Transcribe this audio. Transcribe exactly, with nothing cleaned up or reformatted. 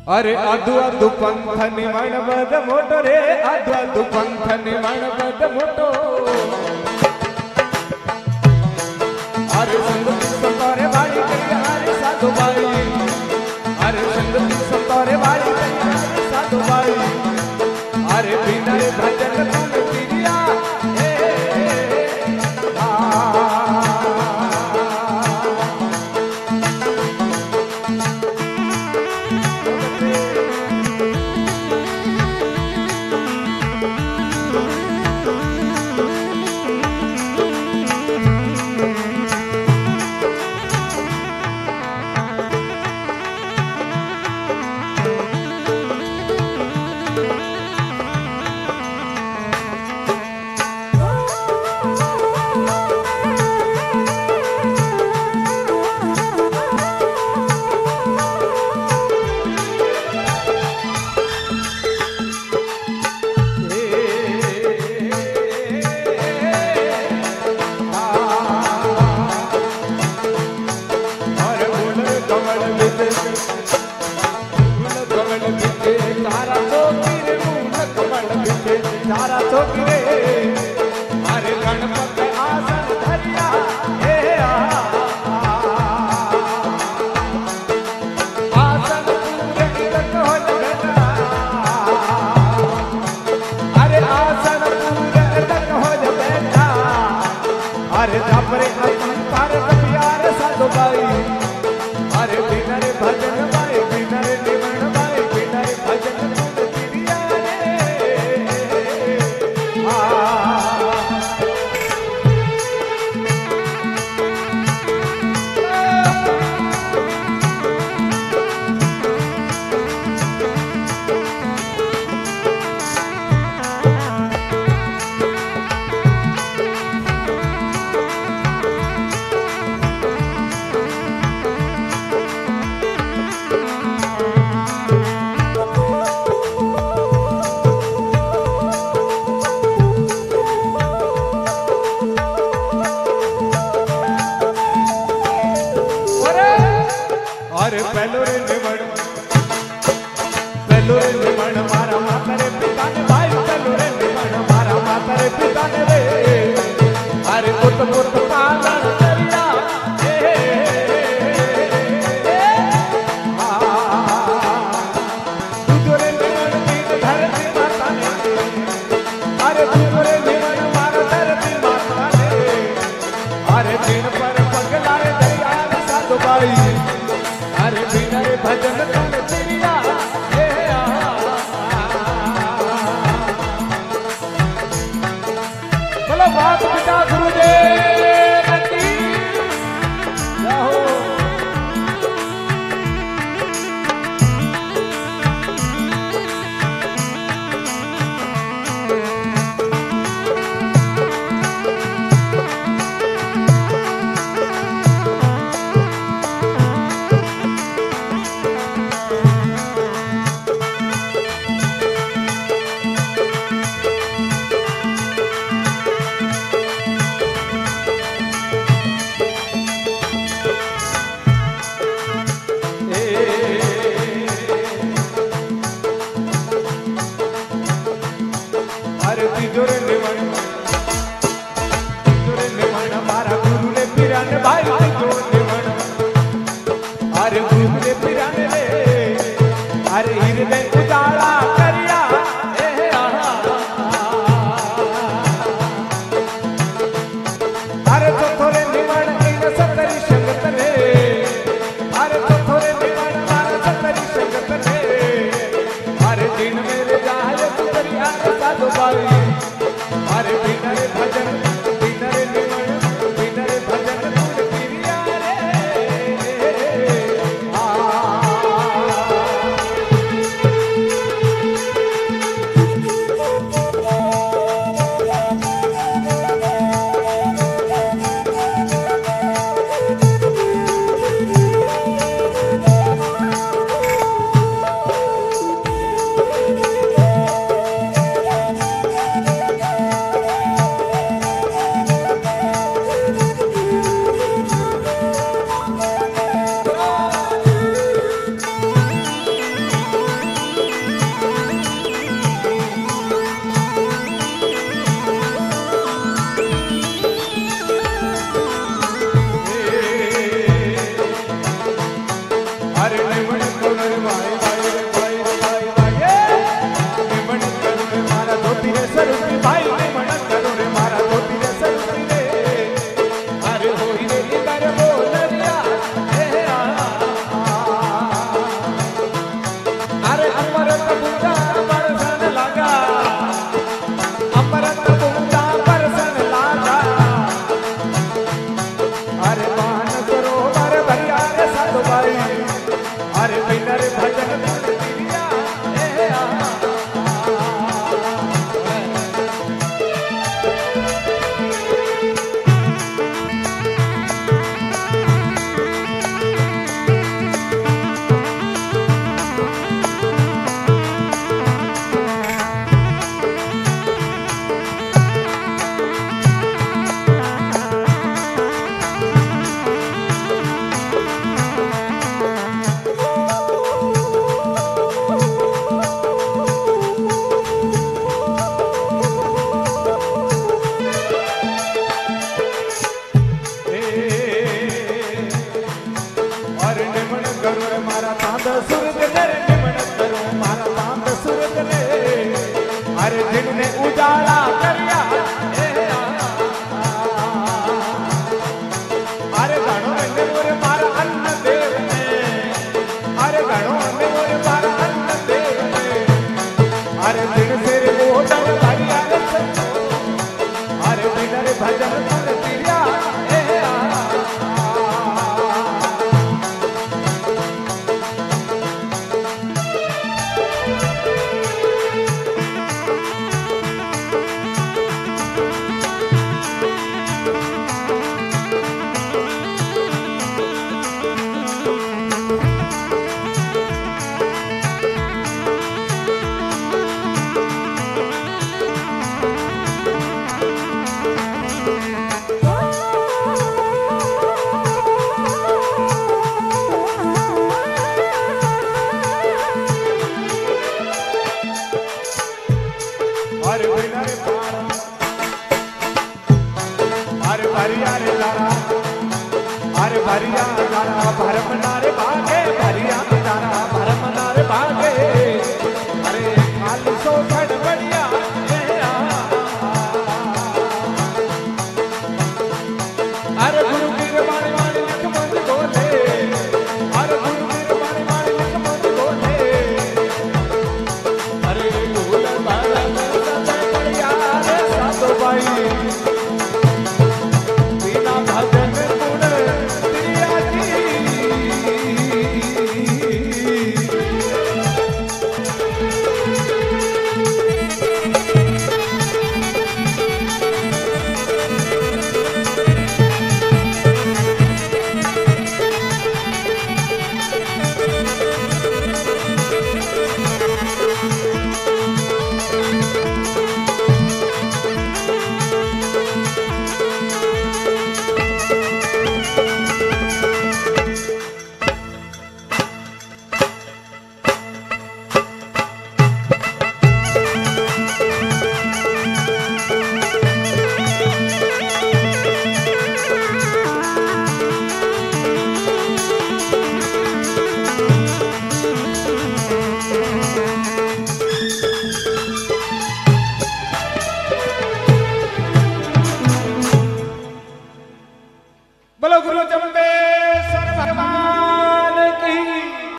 अरे अदु अदु पंथ निमण बद मोटो रे अदु अदु पंथ निमण बद मोटो अरे संगति संतोरे वाली कई अरे साधु बाई अरे संगति संतोरे वाली कई अरे साधु बाई अरे बिना रे भजन तुम तिरिया तारा चौकी रे अरे गणपत आसन धरिया हे आसन पूरे इलक हो लगना अरे आसन पूरे इलक हो लगना अरे जापरे अंतर प्यार साधु बाई अरे बिना रे भजन बाई बिना रे निमण बाई बिना रे भजन अरे पहलो रे निमण पहलो रे निमण मारा माता रे पिता ने भाई पहलो रे निमण मारा माता रे पिता ने रे अरे पुत पुत पालन करिया तुझो रे निमण दीन धरती माता ने अरे तुझो रे निमण मारा धरती माता ने अरे दिन पर पगला रे दरिया साधु बाई अरे बिना रे भजन तुम तिरिया हे बोलो बात पिता गुरुदेव की जय हो। अरे तिजोरे निमण तिजोरे निमण मारा गुरु ने पिरान भाई तिजोरे निमण अरे गुरु ने पिरान रे अरे हृदय उजाला करिया हे अरे तो थोड़े निमण इन सतरी संगत रे अरे तो थोड़े निमण मारा सतरी संगत रे अरे दिन मेरे जाए तुरिया साधु बाई अरे बिना रे भजन बिना रे निमण बिना रे भजन तुम तिरिया रे आ अरे निमण करो रे भाई भाई रे भाई रे भाई भाई ए निमण करो रे मारा धोती रे सरुपी भाई निमण करो रे मारा धोती रे सरुपी रे अरे होई रे इधर बोलरिया ए आ अरे अमरत बुंदा बरसन लगा अमरत बुंदा बरसन लगा अरे मान सरोवर भरिया रे साधु भाई अरे बिनर भजन धन दिया ए आ उजाला करिया अरे गणो ने मोरे मारा अन्न देव ने अरे गणो ने मोरे मारा अन्न देव ने अरे दिन से वो डर भरिया अरे बिनर भजन धन दिया ए आ अरे बिनर पारा अरे भरिया रे तारा अरे भरिया तारा भरम नारे भागे भरिया तारा भरम नारे भागे अरे खाली सो खड़ बढ़िया अरे गुरु गिर मारे मारे लिख मन बोले अरे गुरु गिर मारे मारे लिख मन बोले अरे भूल बाला भाई बिना भजन गुण दिया बोलो गुरु जम्बेश्वर भगवान